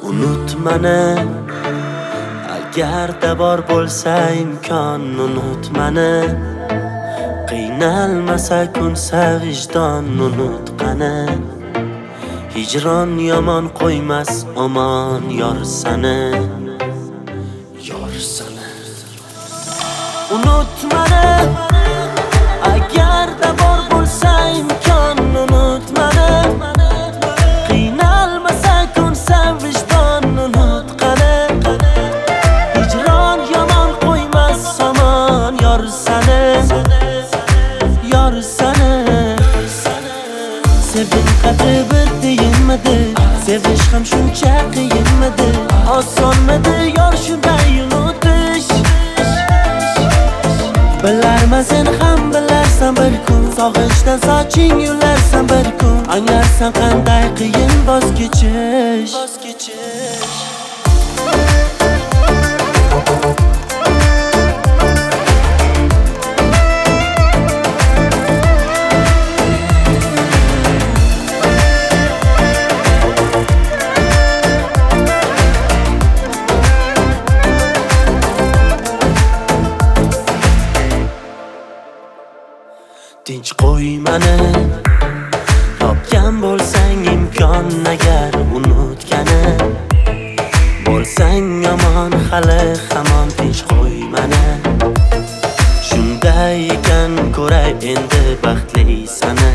unut mani. Agarda bor bo'lsa imkon, unut mani. Qiynalmasa kunsa vijdon, unut qani. Hijron yomon qo'ymas omon yor sani. Unut mani. Agarda bor bo'lsa imkon, unut mani. Qiynalmasa kunsa vijdon, unut qani. Hijron yomon qo'ymas omon yor sani. Yor sani. Sevgim qadri bir deyilmadi, sevish ham shuncha qiyinmidi. Osonmidi yor shunday unutish. Bilarman sen ham bilarsan bir kun, sog'inchdan soching yularsan bir kun. Anglarsan qanday qiyin voz kechish. Tinch qo'y mani. Topgan bo'lsang imkon agar unutgani bo'lsang yomon hali hamon tinch qo'y mani. Shunday ekan ko'ray endi baxtli sani.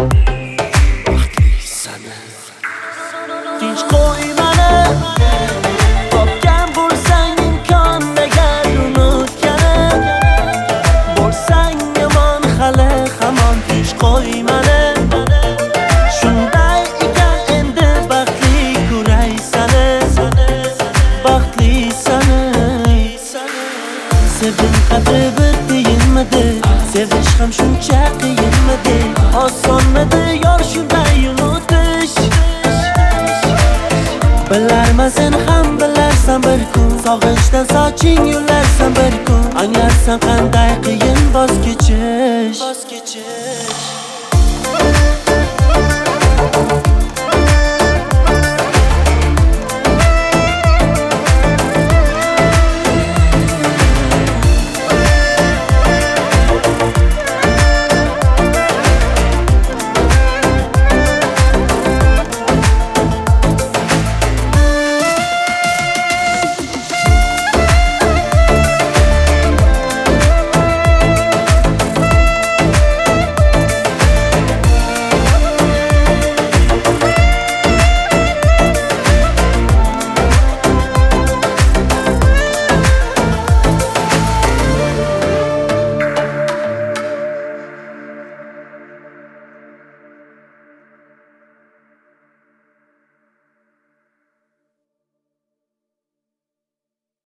Tinch qo'y mani. Topgan bo'lsang imkon agar unutgani bo'lsang yomon hali hamon tinch qo'y mani. Shunday ekan endi baxtli ko'ray sani. Baxtli sani. Sevgim qadri bir deyilmadi, sevish ham shuncha qiyinmidi. Osonmidi yor shunday unutish. Bilarman sen ham bilarsan bir kun, sog'inchdan soching yularsan bir kun. Anglarsan qanday qiyin voz kechish.